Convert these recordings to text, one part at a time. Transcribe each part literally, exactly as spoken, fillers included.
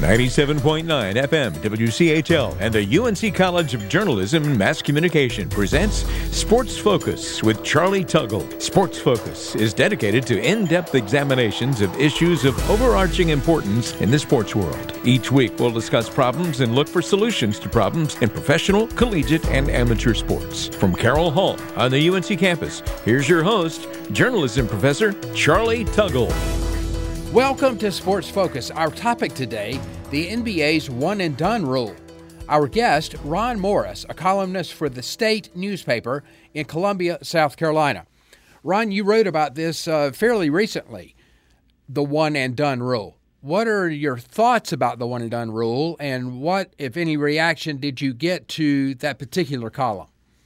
ninety-seven point nine F M W C H L and the U N C College of Journalism and Mass Communication presents Sports Focus with Charlie Tuggle. Sports Focus is dedicated to in-depth examinations of issues of overarching importance in the sports world. Each week we'll discuss problems and look for solutions to problems in professional, collegiate, and amateur sports. From Carroll Hall on the U N C campus, here's your host, journalism professor Charlie Tuggle. Welcome to Sports Focus. Our topic today, the N B A's one-and-done rule. Our guest, Ron Morris, a columnist for the State newspaper in Columbia, South Carolina. Ron, you wrote about this uh, fairly recently, the one-and-done rule. What are your thoughts about the one-and-done rule, and what, if any, reaction did you get to that particular column?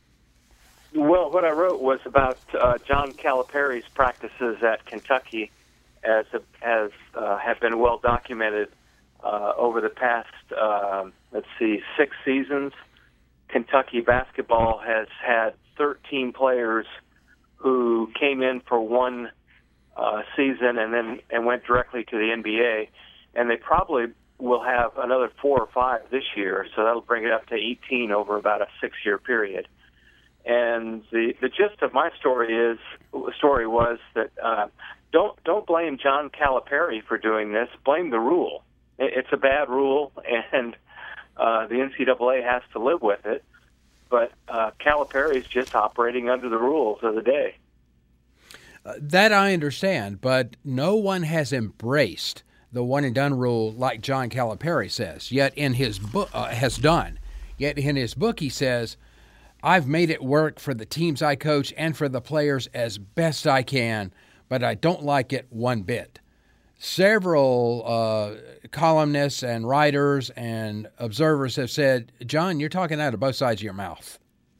Well, what I wrote was about uh, John Calipari's practices at Kentucky, as as uh, have been well documented uh, over the past, uh, let's see, six seasons. Kentucky basketball has had thirteen players who came in for one uh, season and then and went directly to the N B A, and they probably will have another four or five this year, so that'll bring it up to eighteen over about a six-year period. And the the gist of my story is story was that uh, don't don't blame John Calipari for doing this. Blame the rule. It's a bad rule, and uh, the N C double A has to live with it. But uh, Calipari is just operating under the rules of the day. Uh, that I understand, but no one has embraced the one-and-done rule like John Calipari says. Yet in his book uh, has done. Yet in his book he says, I've made it work for the teams I coach and for the players as best I can, but I don't like it one bit. Several uh, columnists and writers and observers have said, John, you're talking out of both sides of your mouth.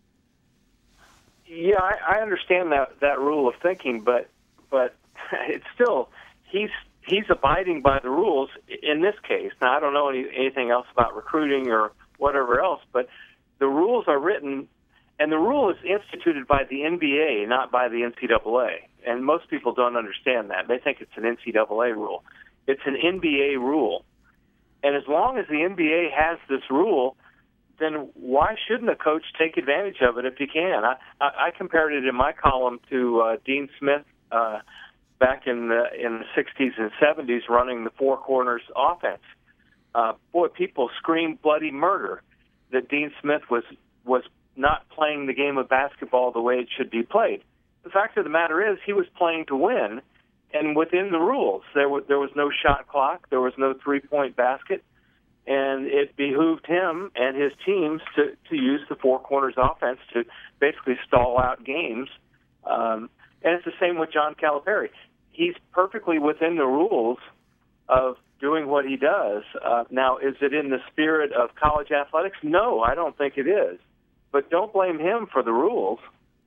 Yeah, I, I understand that, that rule of thinking, but but it's still, he's he's abiding by the rules in this case. Now, I don't know any, anything else about recruiting or whatever else, but the rules are written. And the rule is instituted by the N B A, not by the N C double A. And most people don't understand that. They think it's an N C double A rule. It's an N B A rule. And as long as the N B A has this rule, then why shouldn't a coach take advantage of it if he can? I, I, I compared it in my column to uh, Dean Smith uh, back in the, in the sixties and seventies running the Four Corners offense. Uh, boy, people screamed bloody murder that Dean Smith was was not playing the game of basketball the way it should be played. The fact of the matter is he was playing to win, and within the rules. There was, there was no shot clock, there was no three-point basket, and it behooved him and his teams to, to use the Four Corners offense to basically stall out games. Um, and it's the same with John Calipari. He's perfectly within the rules of doing what he does. Uh, now, is it in the spirit of college athletics? No, I don't think it is. But don't blame him for the rules.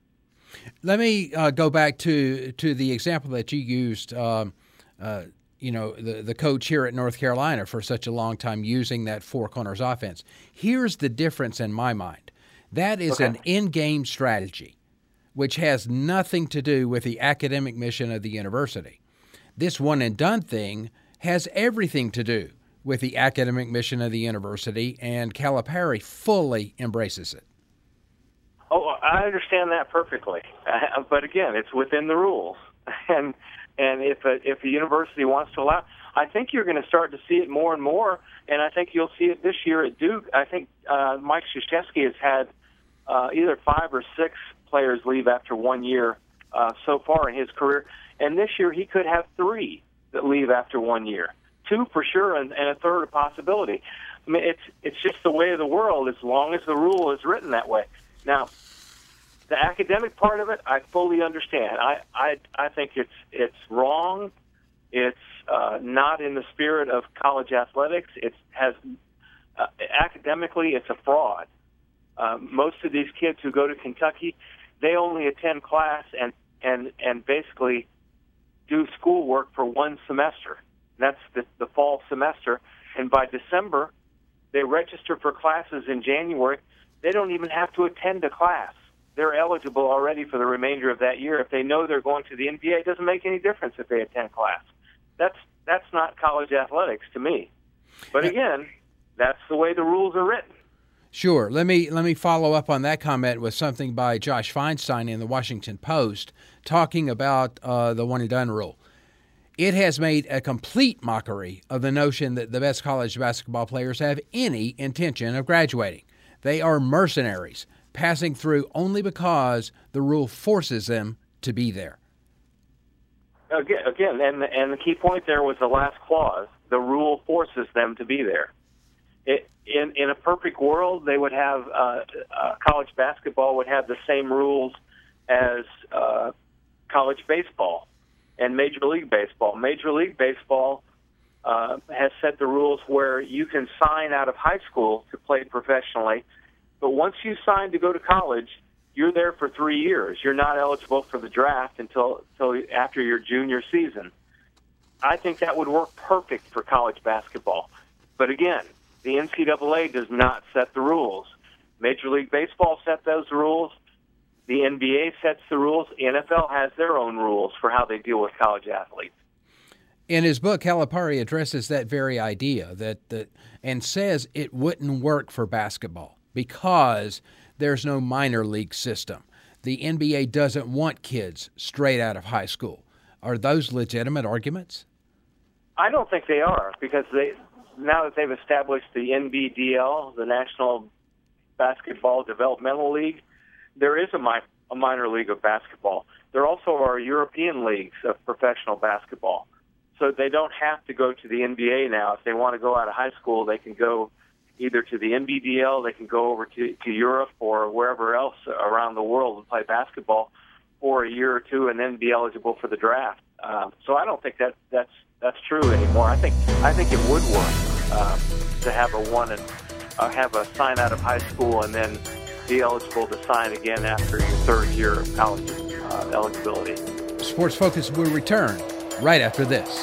Let me uh, go back to to the example that you used, um, uh, you know, the, the coach here at North Carolina for such a long time using that Four Corners offense. Here's the difference in my mind. That is okay. An in-game strategy, which has nothing to do with the academic mission of the university. This one-and-done thing has everything to do with the academic mission of the university, and Calipari fully embraces it. Oh, I understand that perfectly, uh, but again, it's within the rules, and and if a, if a university wants to allow, I think you're going to start to see it more and more, and I think you'll see it this year at Duke. I think uh, Mike Krzyzewski has had uh, either five or six players leave after one year uh, so far in his career, and this year he could have three that leave after one year, two for sure, and, and a third a possibility. I mean, it's it's just the way of the world as long as the rule is written that way. Now, the academic part of it, I fully understand. I I, I think it's it's wrong. It's uh, not in the spirit of college athletics. It has uh, academically, it's a fraud. Uh, most of these kids who go to Kentucky, they only attend class and and and basically do schoolwork for one semester. That's the, the fall semester, and by December, they register for classes in January. They don't even have to attend a class. They're eligible already for the remainder of that year. If they know they're going to the N B A, it doesn't make any difference if they attend class. That's that's not college athletics to me. But again, that's the way the rules are written. Sure. Let me let me follow up on that comment with something by Josh Feinstein in the Washington Post talking about uh, the one and done rule. It has made a complete mockery of the notion that the best college basketball players have any intention of graduating. They are mercenaries, passing through only because the rule forces them to be there. Again, again, and the, and the key point there was the last clause. The rule forces them to be there. It, in in a perfect world, they would have uh, uh, college basketball would have the same rules as uh, college baseball and Major League Baseball. Major League Baseball uh, has set the rules where you can sign out of high school to play professionally, but once you sign to go to college, you're there for three years. You're not eligible for the draft until until after your junior season. I think that would work perfect for college basketball. But again, the N C double A does not set the rules. Major League Baseball set those rules. The N B A sets the rules. The N F L has their own rules for how they deal with college athletes. In his book, Calipari addresses that very idea that, that and says it wouldn't work for basketball because there's no minor league system. The N B A doesn't want kids straight out of high school. Are those legitimate arguments? I don't think they are, because they now that they've established the N B D L, the National Basketball Developmental League, there is a, mi- a minor league of basketball. There also are European leagues of professional basketball. So they don't have to go to the N B A now. If they want to go out of high school, they can go either to the N B D L, they can go over to, to Europe or wherever else around the world and play basketball for a year or two and then be eligible for the draft. Um, so I don't think that that's that's true anymore. I think I think it would work um, to have a one and uh, have a sign out of high school and then be eligible to sign again after your third year of college uh, eligibility. Sports Focus will return right after this.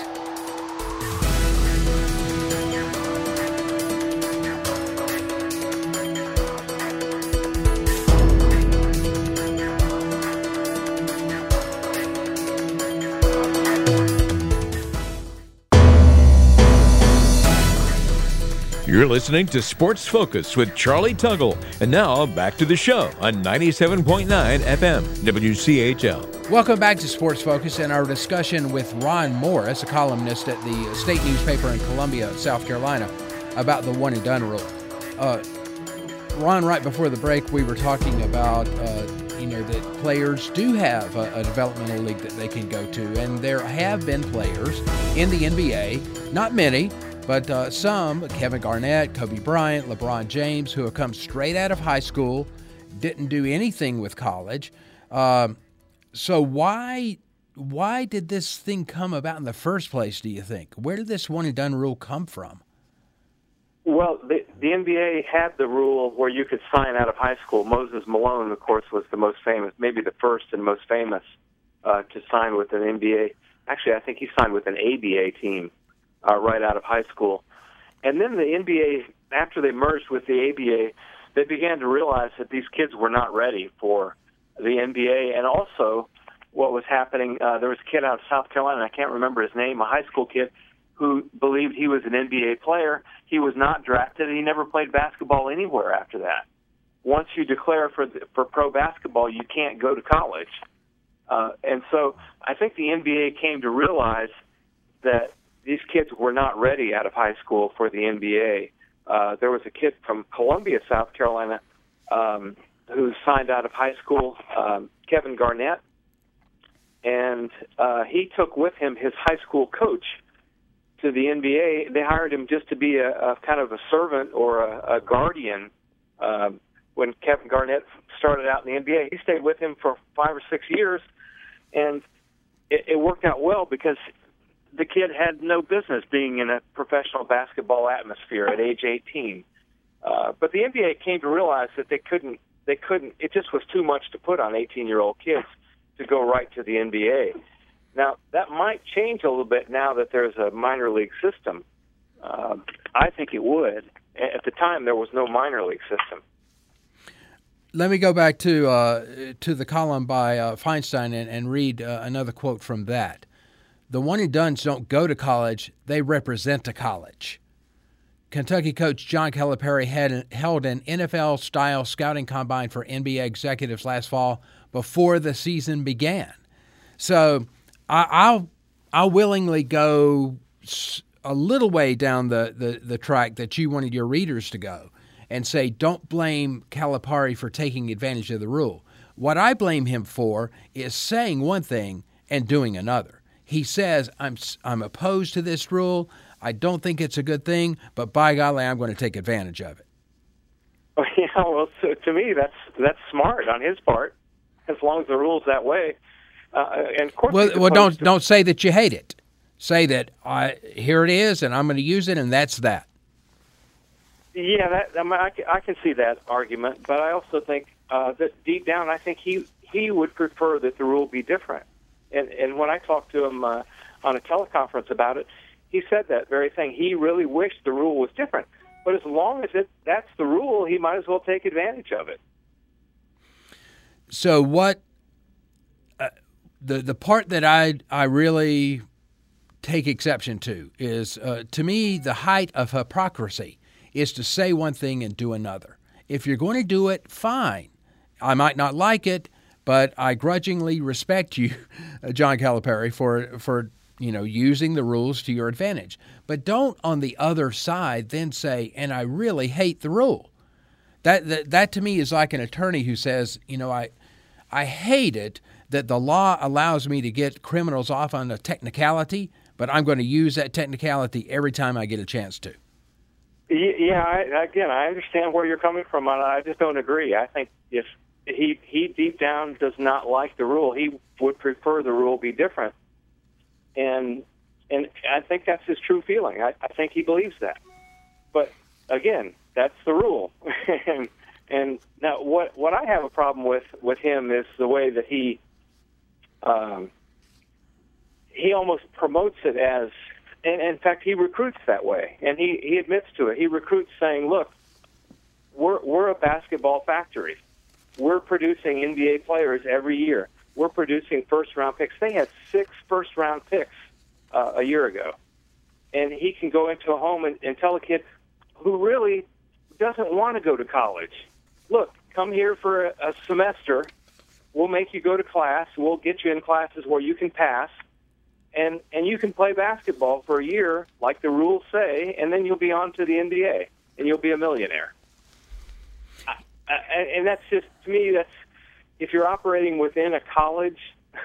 You're listening to Sports Focus with Charlie Tuggle. And now, back to the show on ninety-seven point nine F M, W C H L. Welcome back to Sports Focus and our discussion with Ron Morris, a columnist at the state newspaper in Columbia, South Carolina, about the one-and-done rule. Uh, Ron, right before the break, we were talking about, uh, you know, that players do have a, a developmental league that they can go to, and there have been players in the N B A, not many, but uh, some, Kevin Garnett, Kobe Bryant, LeBron James, who have come straight out of high school, didn't do anything with college. Um, so why why did this thing come about in the first place, do you think? Where did this one-and-done rule come from? Well, the, the N B A had the rule where you could sign out of high school. Moses Malone, of course, was the most famous, maybe the first and most famous uh, to sign with an N B A. Actually, I think he signed with an A B A team. Uh, right out of high school. And then the N B A, after they merged with the A B A, they began to realize that these kids were not ready for the N B A. And also, what was happening, uh, there was a kid out of South Carolina, I can't remember his name, a high school kid, who believed he was an N B A player. He was not drafted, and he never played basketball anywhere after that. Once you declare for the, for pro basketball, you can't go to college. Uh, and so I think the N B A came to realize that these kids were not ready out of high school for the N B A. Uh, there was a kid from Columbia, South Carolina, um, who signed out of high school, um, Kevin Garnett, and uh, he took with him his high school coach to the N B A. They hired him just to be a, a kind of a servant or a, a guardian. Um, when Kevin Garnett started out in the N B A, he stayed with him for five or six years, and it, it worked out well because the kid had no business being in a professional basketball atmosphere at age eighteen. Uh, but the N B A came to realize that they couldn't, they couldn't, it just was too much to put on eighteen-year-old kids to go right to the N B A. Now, that might change a little bit now that there's a minor league system. Uh, I think it would. At the time, there was no minor league system. Let me go back to uh, to the column by uh, Feinstein and, and read uh, another quote from that. The one-and-dones don't go to college, they represent a college. Kentucky coach John Calipari had held an N F L-style scouting combine for N B A executives last fall before the season began. So I, I'll I'll willingly go a little way down the, the, the track that you wanted your readers to go and say, don't blame Calipari for taking advantage of the rule. What I blame him for is saying one thing and doing another. He says, I'm I'm opposed to this rule. I don't think it's a good thing, but by golly, I'm going to take advantage of it. Well, yeah, well, so to me, that's that's smart on his part, as long as the rule's that way. Uh, and of course, well, well don't to... don't say that you hate it. Say that I here it is, and I'm going to use it, and that's that. Yeah, that, I, mean, I, I can see that argument, but I also think uh, that deep down, I think he he would prefer that the rule be different. And and when I talked to him uh, on a teleconference about it, he said that very thing. He really wished the rule was different. But as long as it that's the rule, he might as well take advantage of it. So what uh, the the part that I I really take exception to is, uh, to me, the height of hypocrisy is to say one thing and do another. If you're going to do it, fine. I might not like it, but I grudgingly respect you, John Calipari, for for you know using the rules to your advantage. But don't on the other side then say, and I really hate the rule. That that, that to me is like an attorney who says, you know, I I hate it that the law allows me to get criminals off on a technicality, but I'm going to use that technicality every time I get a chance to. Yeah, I, again, I understand where you're coming from. I just don't agree. I think if he he deep down does not like the rule, he would prefer the rule be different. And and I think that's his true feeling. I, I think he believes that. But again, that's the rule. and and now what what I have a problem with, with him is the way that he um, he almost promotes it as. And in fact, he recruits that way, and he, he admits to it. He recruits saying, look, we're we're a basketball factory. We're producing N B A players every year. We're producing first-round picks. They had six first-round picks uh, a year ago. And he can go into a home and, and tell a kid who really doesn't want to go to college, look, come here for a, a semester. We'll make you go to class. We'll get you in classes where you can pass. And and you can play basketball for a year, like the rules say, and then you'll be on to the N B A, and you'll be a millionaire. I, I, and that's just, to me, that's, if you're operating within a college,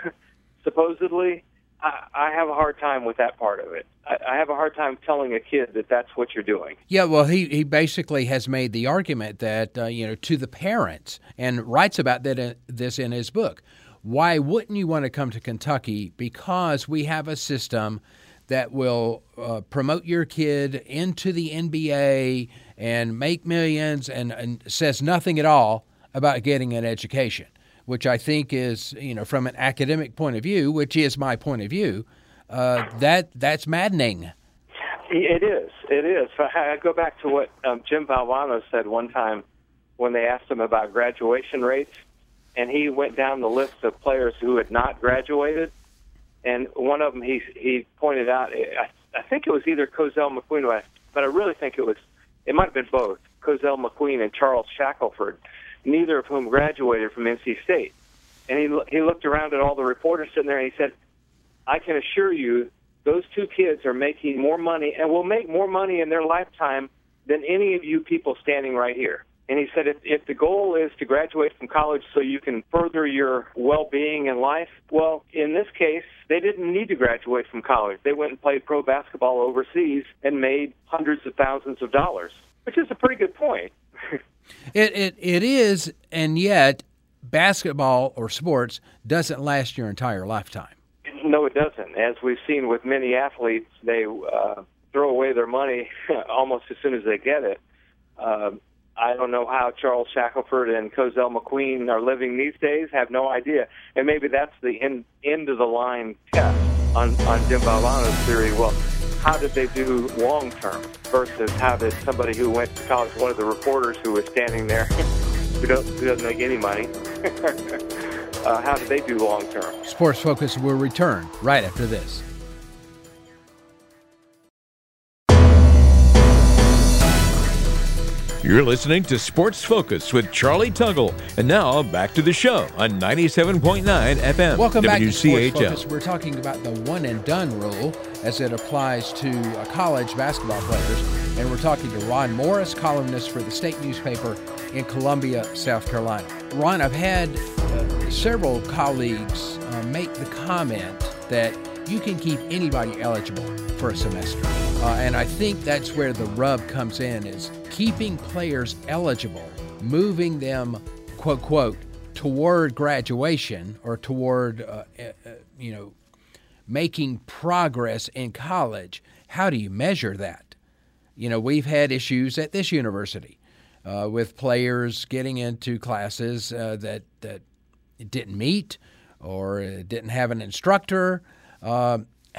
supposedly, I, I have a hard time with that part of it. I, I have a hard time telling a kid that that's what you're doing. Yeah, well, he, he basically has made the argument that, uh, you know, to the parents, and writes about that in, this in his book. Why wouldn't you want to come to Kentucky? Because we have a system that will uh, promote your kid into the N B A and make millions, and, and says nothing at all about getting an education, which I think is, you know, from an academic point of view, which is my point of view, uh, that that's maddening. It is. It is. I go back to what um, Jim Valvano said one time when they asked him about graduation rates. And he went down the list of players who had not graduated, and one of them he he pointed out. I, I think it was either Cozell McQueen, but I really think it was it might have been both Cozell McQueen and Charles Shackelford, neither of whom graduated from N C State. And he he looked around at all the reporters sitting there, and he said, "I can assure you, those two kids are making more money, and will make more money in their lifetime than any of you people standing right here." And he said, if, if the goal is to graduate from college so you can further your well-being in life, well, in this case, they didn't need to graduate from college. They went and played pro basketball overseas and made hundreds of thousands of dollars, which is a pretty good point. it, it It is, and yet basketball or sports doesn't last your entire lifetime. No, it doesn't. As we've seen with many athletes, they uh, throw away their money almost as soon as they get it. Uh, I don't know how Charles Shackelford and Cozell McQueen are living these days. Have no idea. And maybe that's the end, end of the line test on, on Jim Valvano's theory. Well, how did they do long term versus how did somebody who went to college, one of the reporters who was standing there, who, don't, who doesn't make any money, uh, how did they do long term? Sports Focus will return right after this. You're listening to Sports Focus with Charlie Tuggle. And now, back to the show on ninety-seven point nine F M. Welcome back to Sports W C H L. Focus. We're talking about the one-and-done rule as it applies to uh, college basketball players. And we're talking to Ron Morris, columnist for the state newspaper in Columbia, South Carolina. Ron, I've had uh, several colleagues uh, make the comment that you can keep anybody eligible for a semester. Uh, and I think that's where the rub comes in, is keeping players eligible, moving them, quote, quote, toward graduation or toward, uh, uh, you know, making progress in college. How do you measure that? You know, we've had issues at this university uh, with players getting into classes uh, that, that didn't meet or didn't have an instructor. Uh,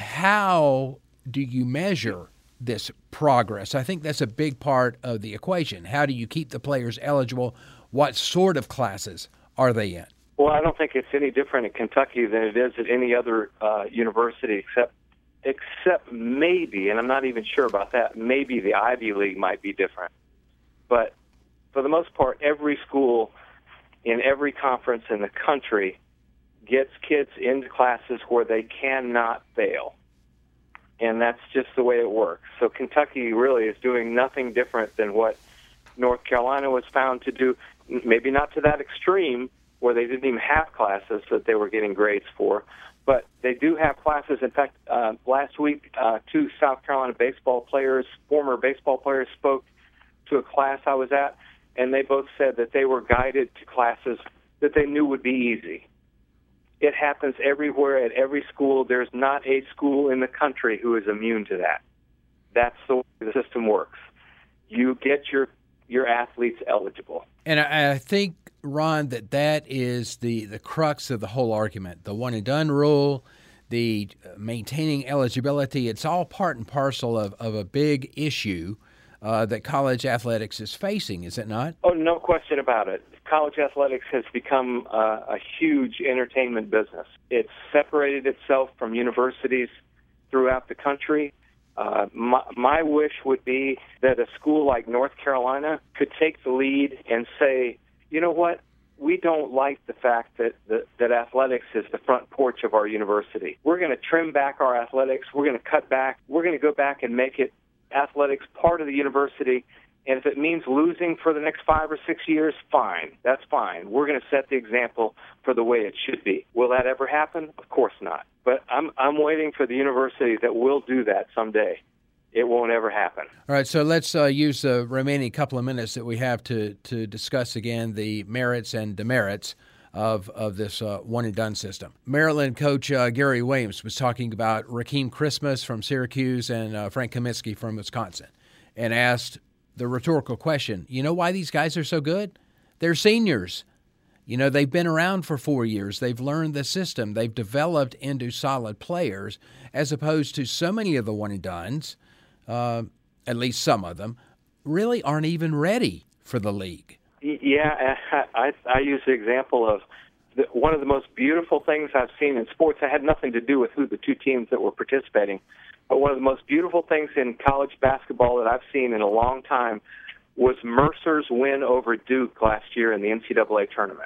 how do you measure this progress? I think that's a big part of the equation. How do you keep the players eligible? What sort of classes are they in? Well, I don't think it's any different in Kentucky than it is at any other uh, university, except except maybe, and I'm not even sure about that, maybe the Ivy League might be different. But for the most part, every school in every conference in the country gets kids into classes where they cannot fail. And that's just the way it works. So Kentucky really is doing nothing different than what North Carolina was found to do, maybe not to that extreme where they didn't even have classes that they were getting grades for, but they do have classes. In fact, uh, last week, uh, two South Carolina baseball players, former baseball players, spoke to a class I was at, and they both said that they were guided to classes that they knew would be easy. It happens everywhere at every school. There's not a school in the country who is immune to that. That's the way the system works. You get your your athletes eligible. And I, I think, Ron, that that is the, the crux of the whole argument. The one-and-done rule, the maintaining eligibility, it's all part and parcel of, of a big issue uh, that college athletics is facing, is it not? Oh, no question about it. College athletics has become uh, a huge entertainment business. It's separated itself from universities throughout the country. Uh, my, my wish would be that a school like North Carolina could take the lead and say, you know what, we don't like the fact that, that, that athletics is the front porch of our university. We're going to trim back our athletics. We're going to cut back. We're going to go back and make it athletics part of the university. And if it means losing for the next five or six years, fine. That's fine. We're going to set the example for the way it should be. Will that ever happen? Of course not. But I'm I'm waiting for the university that will do that someday. It won't ever happen. All right, so let's uh, use the remaining couple of minutes that we have to, to discuss again the merits and demerits of of this uh, one-and-done system. Maryland coach uh, Gary Williams was talking about Rakeem Christmas from Syracuse and uh, Frank Kaminsky from Wisconsin, and asked the rhetorical question, you know why these guys are so good? They're seniors. You know, they've been around for four years. They've learned the system. They've developed into solid players, as opposed to so many of the one-and-dones, uh, at least some of them, really aren't even ready for the league. Yeah, I, I use the example of the, one of the most beautiful things I've seen in sports. It had nothing to do with who the two teams that were participating, but one of the most beautiful things in college basketball that I've seen in a long time was Mercer's win over Duke last year in the N C double A tournament.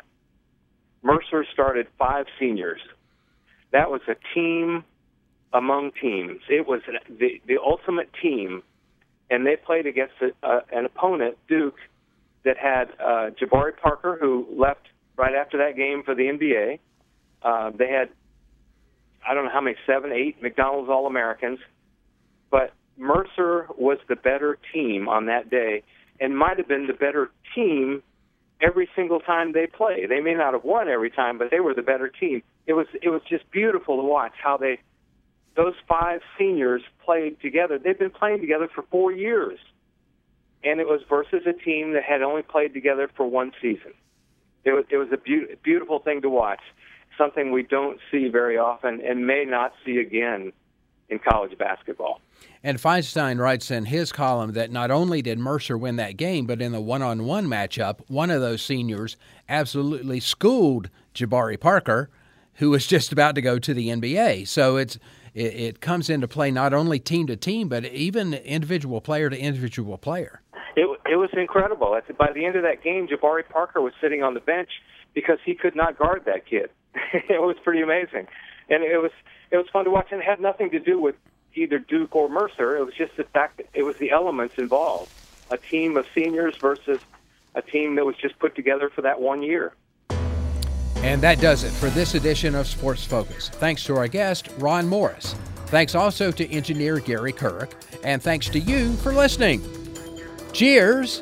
Mercer started five seniors. That was a team among teams. It was the, the ultimate team, and they played against a, uh, an opponent, Duke, that had uh, Jabari Parker, who left right after that game for the N B A. Uh, they had, I don't know how many, seven, eight McDonald's All-Americans, but Mercer was the better team on that day and might have been the better team every single time they played. They may not have won every time, but they were the better team. It was it was just beautiful to watch how they those five seniors played together. They've been playing together for four years. And it was versus a team that had only played together for one season. It was, it was a be- beautiful thing to watch, something we don't see very often and may not see again in college basketball. And Feinstein writes in his column that not only did Mercer win that game, but in the one-on-one matchup, one of those seniors absolutely schooled Jabari Parker, who was just about to go to the N B A. So it's it, it comes into play not only team to team, but even individual player to individual player. it it was incredible. At the, by the end of that game, Jabari Parker was sitting on the bench because he could not guard that kid. It was pretty amazing, and it was it was fun to watch. And it had nothing to do with either Duke or Mercer. It was just the fact that it was the elements involved. A team of seniors versus a team that was just put together for that one year. And that does it for this edition of Sports Focus. Thanks to our guest, Ron Morris. Thanks also to engineer Gary Kirk. And thanks to you for listening. Cheers!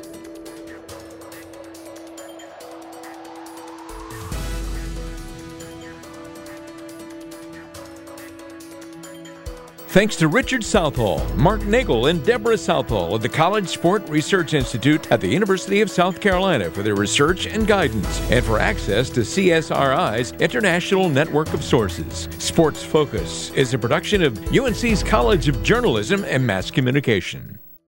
Thanks to Richard Southall, Mark Nagel, and Deborah Southall of the College Sport Research Institute at the University of South Carolina for their research and guidance, and for access to C S R I's international network of sources. Sports Focus is a production of U N C's College of Journalism and Mass Communication.